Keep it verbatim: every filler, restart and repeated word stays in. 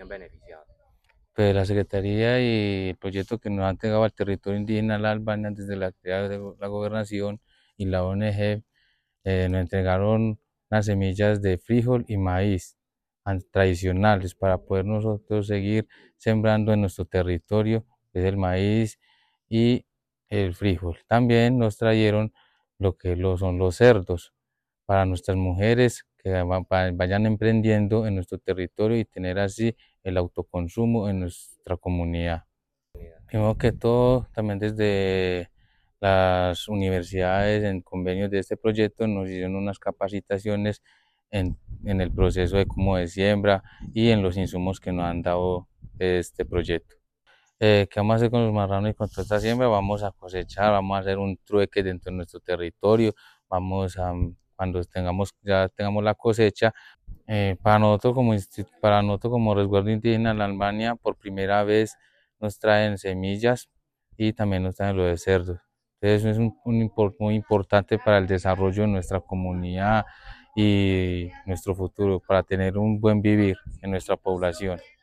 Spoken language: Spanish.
se han beneficiado? Pues la Secretaría y el proyecto que nos han entregado al territorio indígena de la Albania desde la, de la gobernación y la O N G eh, nos entregaron unas semillas de frijol y maíz an- tradicionales para poder nosotros seguir sembrando en nuestro territorio, que es el maíz y el frijol. También nos trajeron lo que lo son los cerdos para nuestras mujeres que va- va- vayan emprendiendo en nuestro territorio y tener así el autoconsumo en nuestra comunidad. Primero que todo, también desde las universidades en convenios de este proyecto nos hicieron unas capacitaciones en, en el proceso de cómo de siembra y en los insumos que nos han dado este proyecto. Eh, ¿qué vamos a hacer con los marranos y con toda esta siembra? Vamos a cosechar, vamos a hacer un trueque dentro de nuestro territorio, vamos a, cuando tengamos, ya tengamos la cosecha, eh, para nosotros como, insti- para nosotros como resguardo indígena en la Albania, por primera vez nos traen semillas y también nos traen lo de cerdos. Entonces eso es un, un impor- muy importante para el desarrollo de nuestra comunidad y nuestro futuro, para tener un buen vivir en nuestra población.